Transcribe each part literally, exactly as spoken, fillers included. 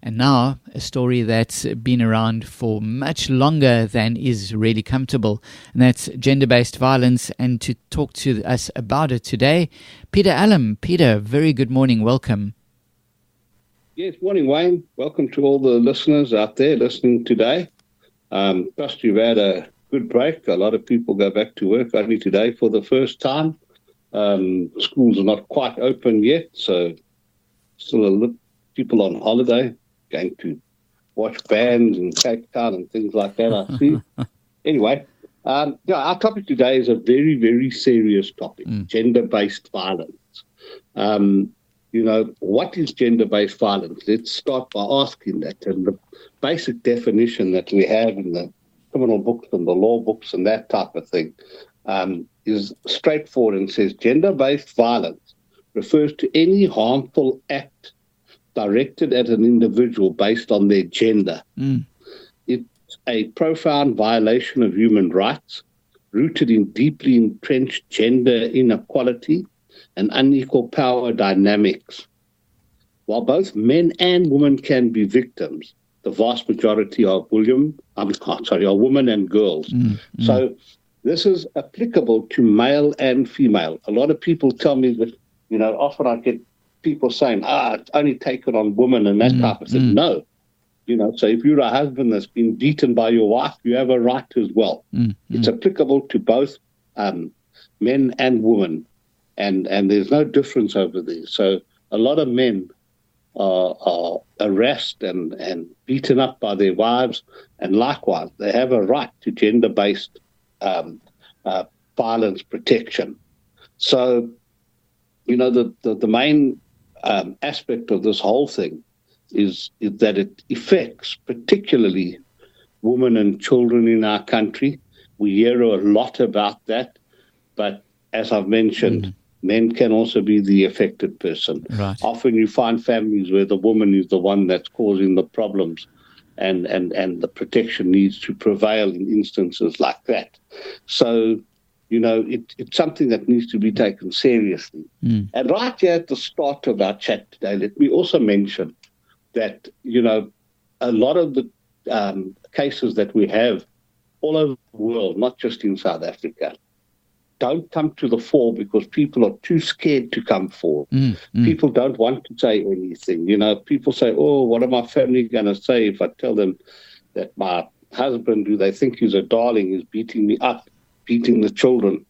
And now, a story that's been around for much longer than is really comfortable, and that's gender-based violence. And to talk to us about it today, Peter Allen. Peter, very good morning. Welcome. Yes, morning, Wayne. Welcome to all the listeners out there listening today. Um, trust you've had a good break. A lot of people go back to work only today for the first time. Um, schools are not quite open yet, so still a lot people on holiday, going to watch bands in Cape Town and things like that, I see. Anyway, um, yeah, our topic today is a very, very serious topic, mm. gender-based violence. Um, you know, what is gender-based violence? Let's start by asking that. And the basic definition that we have in the criminal books and the law books and that type of thing um, is straightforward and says gender-based violence refers to any harmful act directed at an individual based on their gender. Mm. It's a profound violation of human rights, rooted in deeply entrenched gender inequality and unequal power dynamics. While both men and women can be victims, the vast majority are William, I'm sorry, are women and girls. Mm. Mm. So this is applicable to male and female. A lot of people tell me that, you know, often I get people saying, ah, it's only taken on women and that mm, type of thing. Mm. No. You know, so if you're a husband that's been beaten by your wife, you have a right as well. Mm, it's mm. applicable to both um, men and women, and, and there's no difference over there. So a lot of men are, are harassed and, and beaten up by their wives, and likewise, they have a right to gender-based um, uh, violence protection. So, you know, the, the, the main Um, aspect of this whole thing is, is that it affects particularly women and children in our country. We hear a lot about that, but as I've mentioned, mm. men can also be the affected person. Right. Often you find families where the woman is the one that's causing the problems, and, and, and the protection needs to prevail in instances like that. So, you know, it, it's something that needs to be taken seriously. Mm. And right here at the start of our chat today, let me also mention that, you know, a lot of the um, cases that we have all over the world, not just in South Africa, don't come to the fore because people are too scared to come forward. Mm. Mm. People don't want to say anything. You know, people say, oh, what are my family going to say if I tell them that my husband, who they think is a darling, is beating me up, beating the children?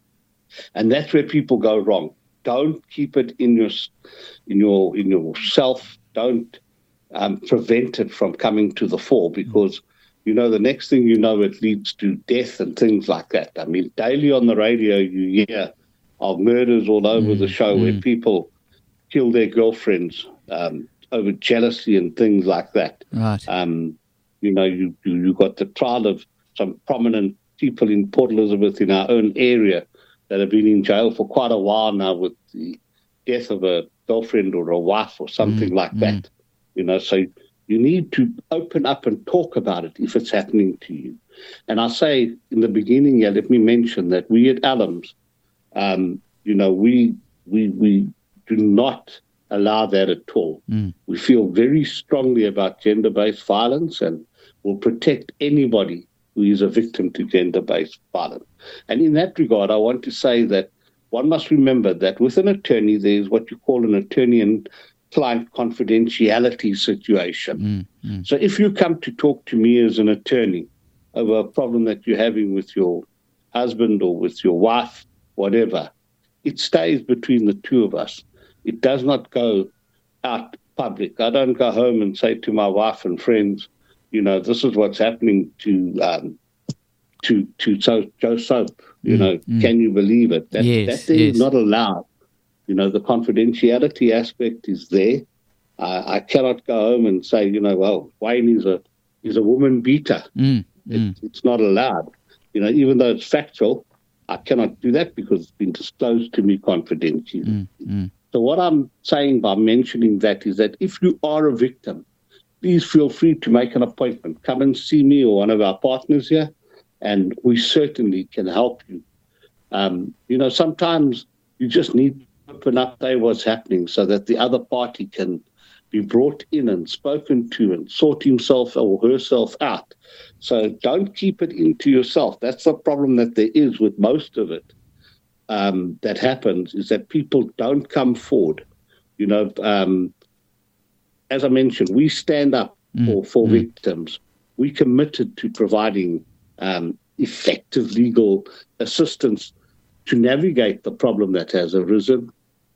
And that's where people go wrong. Don't keep it in your in your in yourself. Don't um, prevent it from coming to the fore, because you know the next thing you know, it leads to death and things like that. I mean, daily on the radio you hear of murders all over mm, the show mm. where people kill their girlfriends um, over jealousy and things like that. Right. Um, you know, you you, you got the trial of some prominent people in Port Elizabeth in our own area that have been in jail for quite a while now with the death of a girlfriend or a wife or something mm, like mm. that. You know, so you need to open up and talk about it if it's happening to you. And I say in the beginning, yeah, let me mention that we at Allums, um, you know, we we we do not allow that at all. Mm. We feel very strongly about gender-based violence and will protect anybody who is a victim to gender-based violence. And in that regard, I want to say that one must remember that with an attorney, there's what you call an attorney and client confidentiality situation. Mm, mm. So if you come to talk to me as an attorney over a problem that you're having with your husband or with your wife, whatever, it stays between the two of us. It does not go out public. I don't go home and say to my wife and friends, you know, this is what's happening to um, to to so, Joe Soap. You mm, know, mm. can you believe it? That, yes, that thing yes. is not allowed. You know, the confidentiality aspect is there. Uh, I cannot go home and say, you know, well, Wayne is a is a woman beater. Mm, it, mm. It's not allowed. You know, even though it's factual, I cannot do that because it's been disclosed to me confidentially. Mm, mm. So what I'm saying by mentioning that is that if you are a victim, please feel free to make an appointment. Come and see me or one of our partners here, and we certainly can help you. Um, you know, sometimes you just need to open up, say what's happening so that the other party can be brought in and spoken to and sort himself or herself out. So don't keep it into yourself. That's the problem that there is with most of it. Um, that happens is that people don't come forward. You know, um, as I mentioned, we stand up mm. for, for mm. victims. We committed to providing um, effective legal assistance to navigate the problem that has arisen,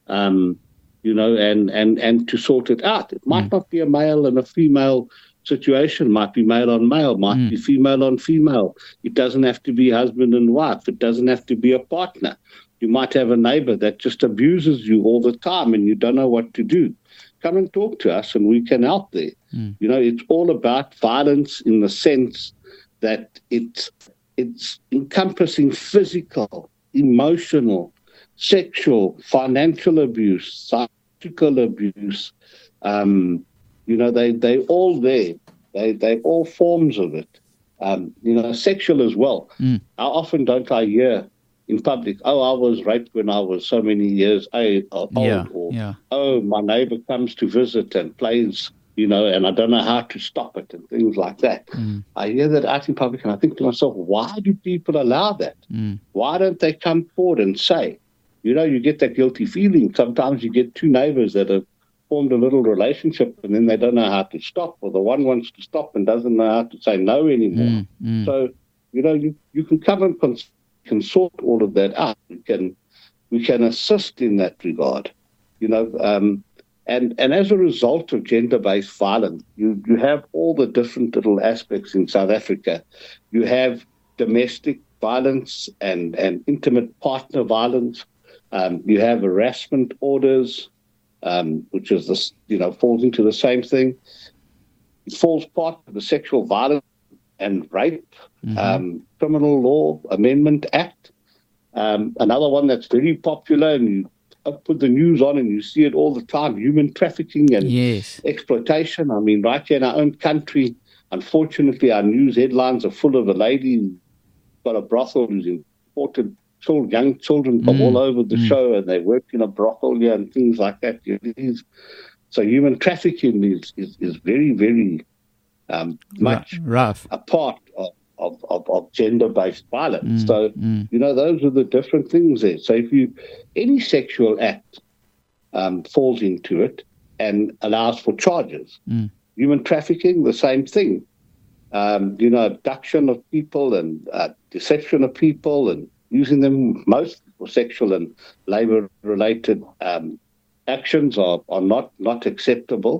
um, you know, and, and, and to sort it out. It might mm. not be a male and a female situation, might be male on male, might mm. be female on female. It doesn't have to be husband and wife. It doesn't have to be a partner. You might have a neighbor that just abuses you all the time and you don't know what to do. Come and talk to us and we can help there. Mm. You know, it's all about violence in the sense that it's, it's encompassing physical, emotional, sexual, financial abuse, psychological abuse. Um, you know, they, they're all there. They, they're all forms of it. Um, you know, sexual as well. Mm. How often don't I hear in public, oh, I was raped when I was so many years old, yeah, or, yeah. oh, my neighbor comes to visit and plays, you know, and I don't know how to stop it and things like that. Mm. I hear that out in public and I think to myself, why do people allow that? Mm. Why don't they come forward and say, you know, you get that guilty feeling. Sometimes you get two neighbors that have formed a little relationship and then they don't know how to stop, or the one wants to stop and doesn't know how to say no anymore. Mm. Mm. So, you know, you, you can come and cons- can sort all of that out. We can we can assist in that regard, you know. Um, and and as a result of gender-based violence, you you have all the different little aspects in South Africa. You have domestic violence and and intimate partner violence. Um, you have harassment orders, um, which is this, you know, falls into the same thing. It falls part of the Sexual Violence and Rape mm-hmm. um, Criminal Law Amendment Act. Um, another one that's very popular, and you put the news on and you see it all the time, human trafficking and yes. exploitation. I mean, right here in our own country, unfortunately, our news headlines are full of a lady who's got a brothel who's imported children, young children from mm. all over the mm. show, and they work in a brothel here and things like that. So human trafficking is, is, is very, very Um, much rough a part of, of, of, of gender-based violence. Mm, so, mm. you know, those are the different things there. So if you, any sexual act um, falls into it and allows for charges. Mm. Human trafficking, the same thing. Um, you know, abduction of people and uh, deception of people and using them most for sexual and labor-related um, actions are, are not, not acceptable.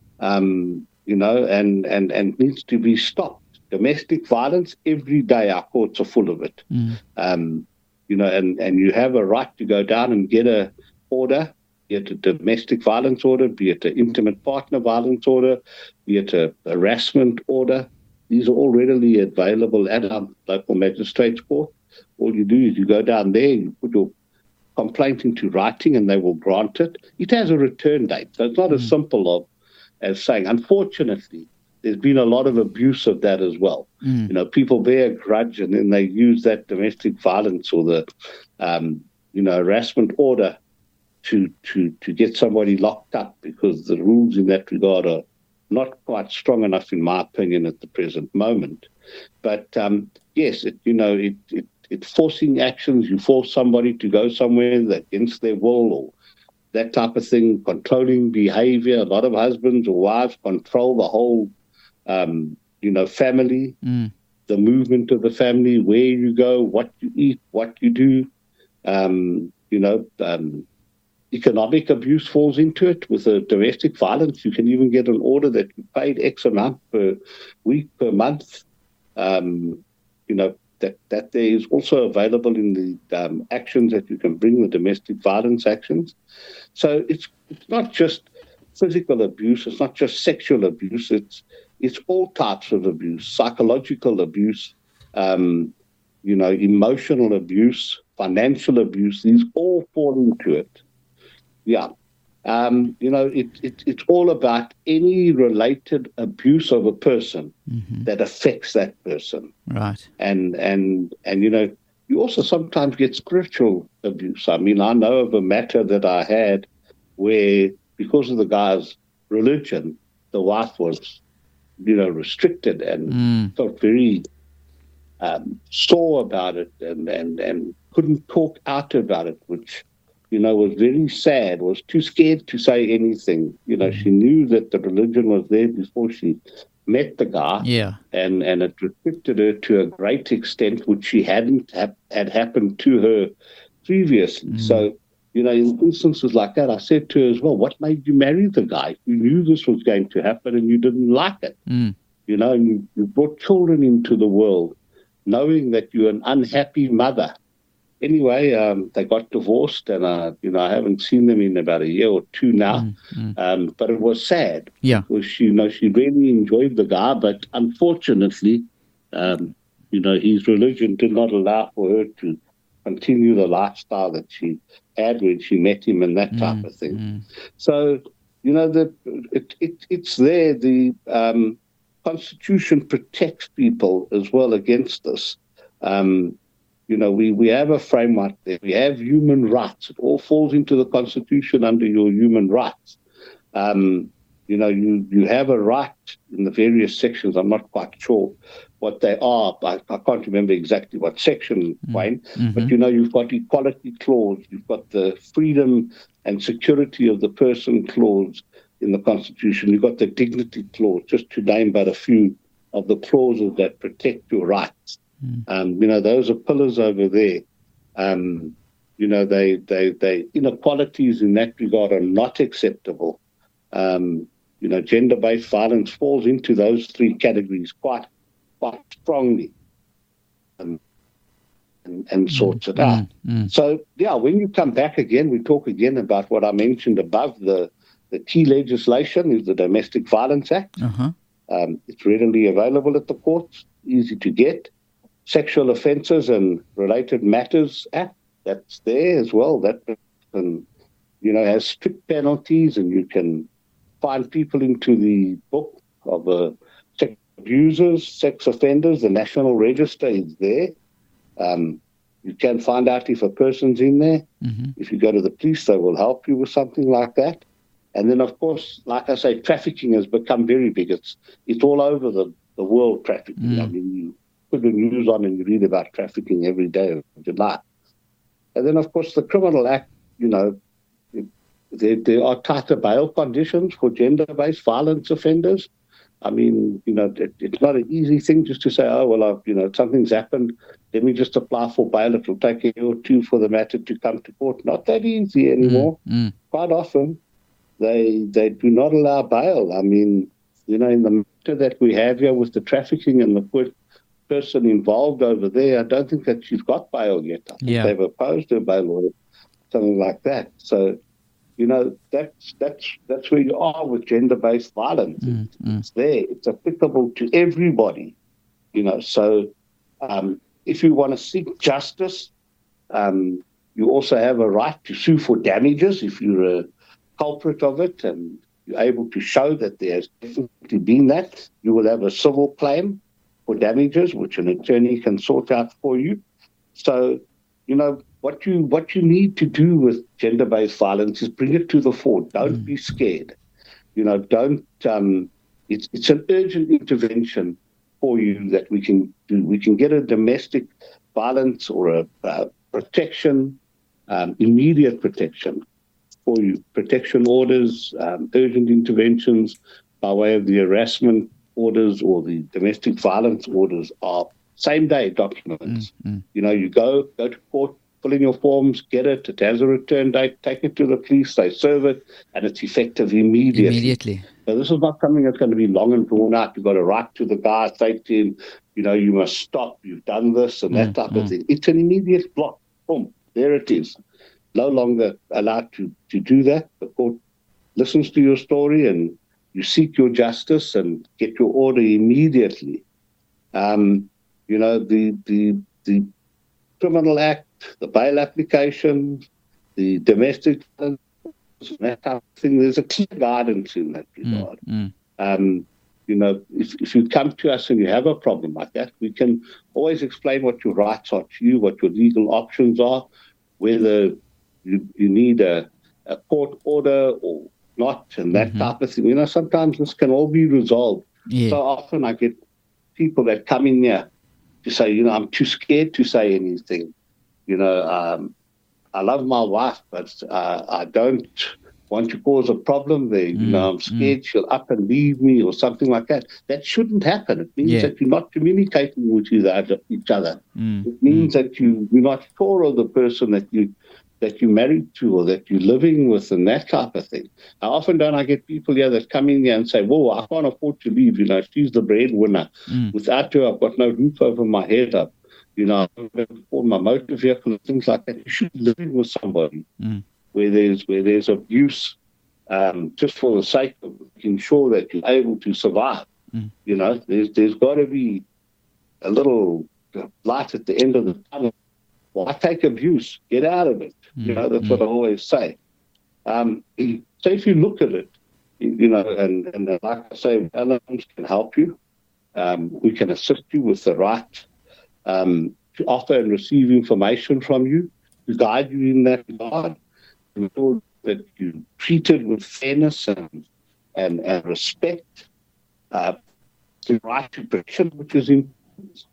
Um you know, and, and, and needs to be stopped. Domestic violence, every day our courts are full of it. Mm. Um, you know, and, and you have a right to go down and get a order, be it a domestic violence order, be it an intimate partner violence order, be it a harassment order. These are all readily available at our local magistrates court. All you do is you go down there, you put your complaint into writing and they will grant it. It has a return date, so it's not mm. as simple of as saying, unfortunately, there's been a lot of abuse of that as well. Mm. You know, people bear a grudge and then they use that domestic violence or the, um, you know, harassment order to, to, to get somebody locked up because the rules in that regard are not quite strong enough, in my opinion, at the present moment. But, um, yes, it, you know, it, it, it's forcing actions. You force somebody to go somewhere against their will or that type of thing, controlling behavior. A lot of husbands or wives control the whole, um, you know, family, mm. the movement of the family, where you go, what you eat, what you do. Um, you know, um, economic abuse falls into it. With a domestic violence, you can even get an order that you paid X amount per week, per month. Um, you know, that, that there is also available in the um, actions that you can bring, the domestic violence actions. So it's it's not just physical abuse, it's not just sexual abuse, it's it's all types of abuse, psychological abuse, um, you know, emotional abuse, financial abuse, these all fall into it. Yeah. Um, you know, it, it, it's all about any related abuse of a person mm-hmm. that affects that person. Right. And, and, and, you know, you also sometimes get spiritual abuse. I mean, I know of a matter that I had where, because of the guy's religion, the wife was, you know, restricted and Mm. felt very um, sore about it and, and, and couldn't talk out about it, which, you know, was very sad, was too scared to say anything. You know, she knew that the religion was there before she met the guy. Yeah. And, and it restricted her to a great extent, which she hadn't ha- had happened to her previously. Mm. So, you know, in instances like that, I said to her as well, what made you marry the guy? You knew this was going to happen and you didn't like it. Mm. You know, and you, you brought children into the world knowing that you're an unhappy mother. Anyway, um, they got divorced, and, uh, you know, I haven't seen them in about a year or two now. Mm. Mm. Um, but it was sad. Yeah. Because she, you know, she really enjoyed the guy, but unfortunately, um, you know, his religion did not allow for her to continue the lifestyle that she had when she met him and that type Mm. of thing. Mm. So, you know, the it, it it's there. The um, Constitution protects people as well against this. Um, you know, we, we have a framework there. We have human rights. It all falls into the Constitution under your human rights. Um, you know, you, you have a right in the various sections. I'm not quite sure what they are, but I can't remember exactly what section, Wayne. Mm-hmm. But, you know, you've got equality clause. You've got the freedom and security of the person clause in the Constitution. You've got the dignity clause, just to name but a few of the clauses that protect your rights. Mm. Um, you know, those are pillars over there. Um, you know, they, they, they inequalities in that regard are not acceptable. Um, you know, gender-based violence falls into those three categories quite, quite strongly, um, and, and sorts mm. it out. Mm. So, yeah, when you come back again, we talk again about what I mentioned above. The The key legislation is the Domestic Violence Act. Uh-huh. Um, it's readily available at the courts, easy to get. Sexual Offences and Related Matters Act, that's there as well. That, um, you know, has strict penalties, and you can find people into the book of uh, sex abusers, sex offenders. The National Register is there. Um, you can find out if a person's in there. Mm-hmm. If you go to the police, they will help you with something like that. And then, of course, like I say, trafficking has become very big. It's it's all over the, the world, trafficking. Mm. I mean, you put the news on and you read about trafficking every day of July. And then, of course, the Criminal Act, you know, it, there, there are tighter bail conditions for gender-based violence offenders. I mean, you know, it, it's not an easy thing just to say, oh, well, I've, you know, something's happened. Let me just apply for bail. It will take a year or two for the matter to come to court. Not that easy anymore. Mm. Mm. Quite often, They they do not allow bail. I mean, you know, in the matter that we have here with the trafficking and the person involved over there, I don't think that she's got bail yet. I think yeah. they've opposed her bail or something like that. So, you know, that's that's that's where you are with gender-based violence. Mm, it's, mm. it's there. It's applicable to everybody. You know, so um, if you want to seek justice, um, you also have a right to sue for damages if you're a culprit of it and you're able to show that there has definitely been that. You will have a civil claim for damages, which an attorney can sort out for you. So, you know, what you what you need to do with gender-based violence is bring it to the fore. Don't mm. be scared. You know, don't. Um, it's it's an urgent intervention for you that we can do. We can get a domestic violence or a uh, protection, um, immediate protection for you. Protection orders, um, urgent interventions by way of the harassment orders or the domestic violence orders are same-day documents. Mm-hmm. You know, you go go to court, fill in your forms, get it. It has a return date. Take it to the police. They serve it, and it's effective immediately. Immediately. So this is not something that's going to be long and drawn out. You've got to write to the guy, say to him, you know, you must stop. You've done this and that mm-hmm. type of thing. It's an immediate block. Boom. There it is. No longer allowed to, to do that. The court listens to your story and you seek your justice and get your order immediately. Um, you know, the, the the Criminal Act, the bail application, the domestic that type of thing, there's a clear guidance in that regard. Mm, mm. Um, you know, if, if you come to us and you have a problem like that, we can always explain what your rights are to you, what your legal options are, whether you, you need a, a court order or not, and that Mm-hmm. type of thing. You know, sometimes this can all be resolved. Yeah. So often I get people that come in here to say, you know, I'm too scared to say anything. You know, um, I love my wife, but uh, I don't want to cause a problem there. You Mm, know, I'm scared she'll up and leave me or something like that. That shouldn't happen. It means Yeah. that you're not communicating with each other. Mm, It means that you, you're not sure of the person that you that you're married to or that you're living with and that type of thing. How often don't I get people here that come in here and say, whoa, I can't afford to leave. You know, she's the breadwinner. mm, Without her, I've got no roof over my head up. You know, for my motor vehicle and things like that. You should be living with somebody mm. where there's where there's abuse, um, just for the sake of making sure that you're able to survive. Mm. You know, there's there's got to be a little light at the end of the tunnel. Why take abuse? Get out of it. Mm. You know, that's mm. what I always say. Um, so if you look at it, you know, and, and like I say, Elements can help you. Um, we can assist you with the right um, to offer and receive information from you, to guide you in that regard, to ensure that you're treated with fairness and and, and respect, uh, the right to protection, which is important.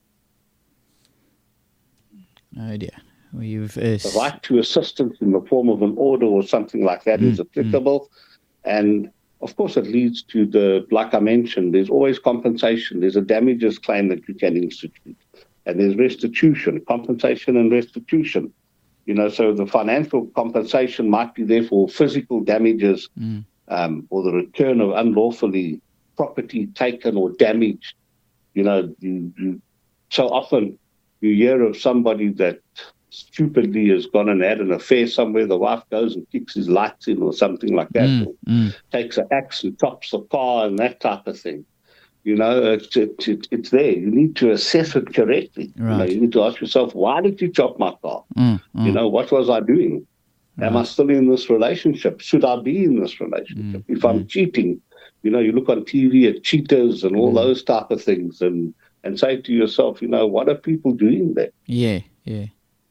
Oh dear. Well, you've uh, The right to assistance in the form of an order or something like that Mm, is applicable. And of course, it leads to the, like I mentioned, there's always compensation. There's a damages claim that you can institute. And there's restitution, compensation and restitution. You know, so the financial compensation might be there for physical damages mm, um, or the return of unlawfully property taken or damaged. You know, you, you so often you hear of somebody that stupidly has gone and had an affair somewhere. The wife goes and kicks his lights in or something like that, mm, or mm. takes an axe and chops the car and that type of thing. You know, it's, it, it, it's there. You need to assess it correctly. You know, Right. you need to ask yourself, why did you chop my car? Mm, mm. You know, what was I doing? Am I Right. still in this relationship? Should I be in this relationship? Mm, If I'm cheating, you know, you look on T V at cheaters and all Mm. those type of things and, and say to yourself, you know, what are people doing there? Yeah, yeah.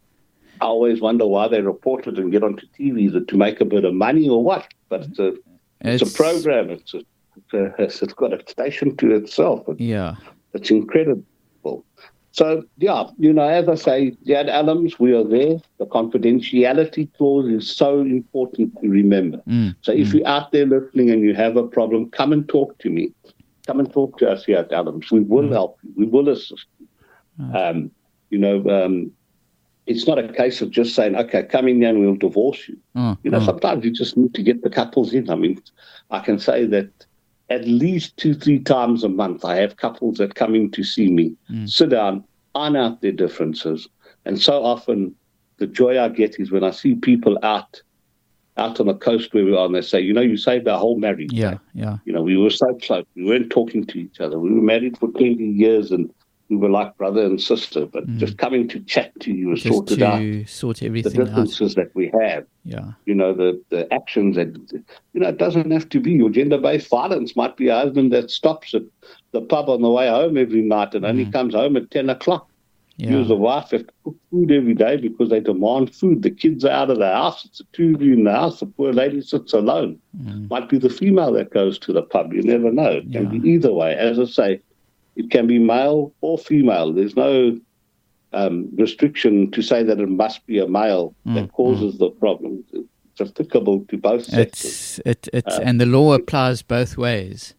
I always wonder why they report it and get onto T V, is it to make a bit of money or what? But it's a, it's a program. It's a, it's, a, it's got a station to itself. It's, Yeah. it's incredible. So, yeah, you know, as I say, Dad Adams, we are there. The confidentiality clause is so important to remember. Mm, So if you're out there listening and you have a problem, come and talk to me. Come and talk to us here at Adams. We will help you. We will assist you. Um, you know, um, it's not a case of just saying, okay, come in here and we'll divorce you. mm, You know, mm. sometimes you just need to get the couples in. I mean, I can say that at least two, three times a month, I have couples that come in to see me, Mm. sit down, iron out their differences. And so often the joy I get is when I see people out out on the coast where we are, and they say, you know, you saved our whole marriage. Yeah, yeah. You know, we were so close. We weren't talking to each other. We were married for twenty years and we were like brother and sister, but Mm. just coming to chat to you and Just sort it out. to sort The everything out. differences that we have, Yeah. you know, the, the actions that, you know, it doesn't have to be your gender-based violence. Might be a husband that stops at the pub on the way home every night and only Mm. comes home at ten o'clock. Yeah. You as a wife have to cook food every day because they demand food. The kids are out of the house. It's a two of you in the house. The poor lady sits alone. Mm. Might be the female that goes to the pub. You never know. It can Yeah. be either way. As I say, it can be male or female. There's no um, restriction to say that it must be a male Mm, that causes the problem. It's applicable to both sexes. It's it it's Uh, and the law applies both ways.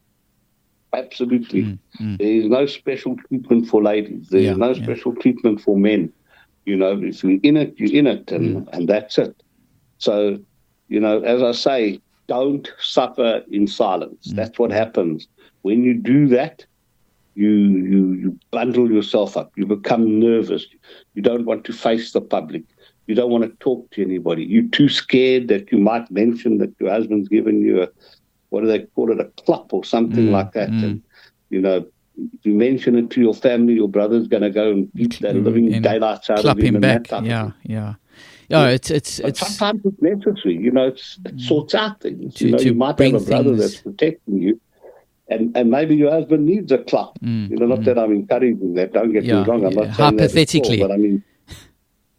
Absolutely. Mm, mm. There is no special treatment for ladies. There is Yeah, no yeah. special treatment for men. You know, if you're in it, you're in it, and, Mm. and that's it. So, you know, as I say, don't suffer in silence. Mm. That's what happens. When you do that, you, you, you bundle yourself up. You become nervous. You don't want to face the public. You don't want to talk to anybody. You're too scared that you might mention that your husband's given you a, what do they call it, a clap or something Mm, like that. mm. And, you know, if you mention it to your family, your brother's going to go and beat the living And daylights out clap of him. him and back. that type of Yeah, thing. yeah. Yeah, it's it's But it's sometimes it's necessary. You know, it's, it sorts out things. To- you know, to you might bring have a brother things- that's protecting you, and, and maybe your husband needs a clap. Mm, You know, not mm. that I'm encouraging that. Don't get Yeah, me wrong. I'm yeah. not saying that at all, Hypothetically. but I mean,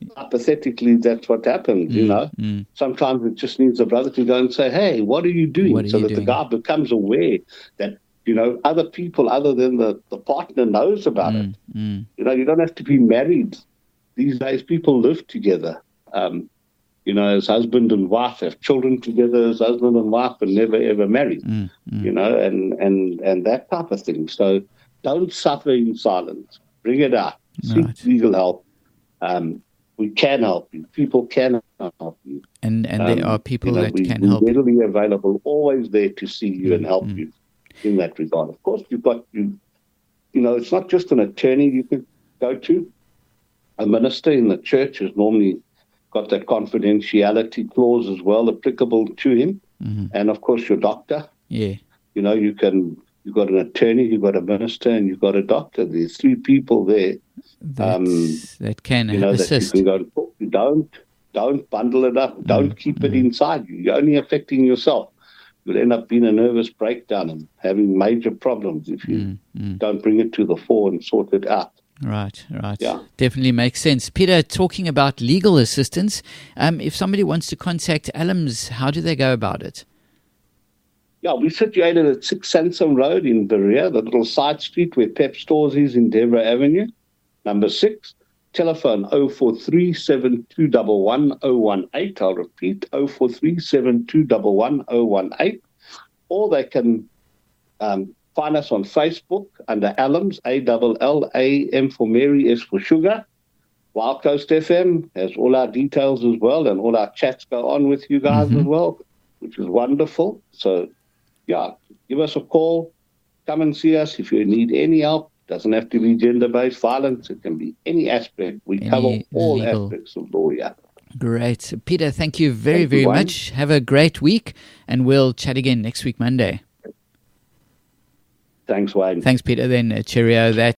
hypothetically, that's what happens, mm, you know. Mm. Sometimes it just needs a brother to go and say, hey, what are you doing? Are so you that doing? The guy becomes aware that, you know, other people other than the, the partner knows about mm, it. Mm. You know, you don't have to be married. These days, people live together. Um, you know, as husband and wife, have children together as husband and wife and never, ever married, mm, mm. you know, and, and, and that type of thing. So don't suffer in silence. Bring it out. Seek right. legal help. Um, we can help you. People can help you. And and there um, are people you know, that we, can we're help. We're readily available, always there to see you mm, and help mm. you in that regard. Of course, you've got, you, you know, it's not just an attorney you can go to. A minister in the church has normally got that confidentiality clause as well applicable to him. Mm-hmm. And, of course, your doctor. Yeah. You know, you can, you've got an attorney, you've got a minister, and you've got a doctor. There's three people there. Um, that can you know, assist. That you can go and talk to. Don't, don't bundle it up. Don't mm, keep mm. it inside you. You're only affecting yourself. You'll end up being a nervous breakdown and having major problems if you mm, mm. don't bring it to the fore and sort it out. Right, right. Yeah. Definitely makes sense. Peter, talking about legal assistance, um, if somebody wants to contact Allums, how do they go about it? Yeah, we're situated at six Sansom Road in Berea, the little side street where Pep Stores is in Deborah Avenue. Number six, telephone oh four three, seven two one one, oh one eight. I'll repeat, oh four three, seven two one one, oh one eight. Or they can um, find us on Facebook under Allums, A L L A M for Mary, S for Sugar. Wild Coast F M has all our details as well, and all our chats go on with you guys mm-hmm. as well, which is wonderful. So, yeah, give us a call. Come and see us if you need any help. Doesn't have to be gender-based violence. It can be any aspect. We any cover all legal. aspects of law, yeah. Great. Peter, thank you very, thank very you, much. Have a great week, and we'll chat again next week, Monday. Thanks, Wayne. Thanks, Peter. Then, uh, cheerio. That